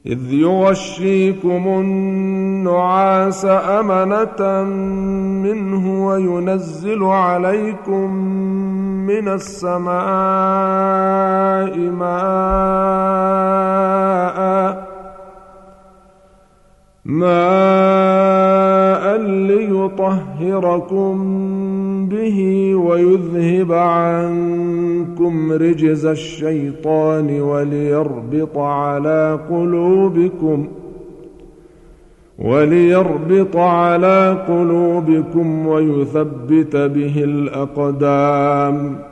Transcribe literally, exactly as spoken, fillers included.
إذ يغشيكم النعاس أمنة منه وينزل عليكم من السماء ماء ماء ليطهركم به ويذهب عنكم رجز الشيطان وليربط على قلوبكم وليربط على قلوبكم ويثبت به الأقدام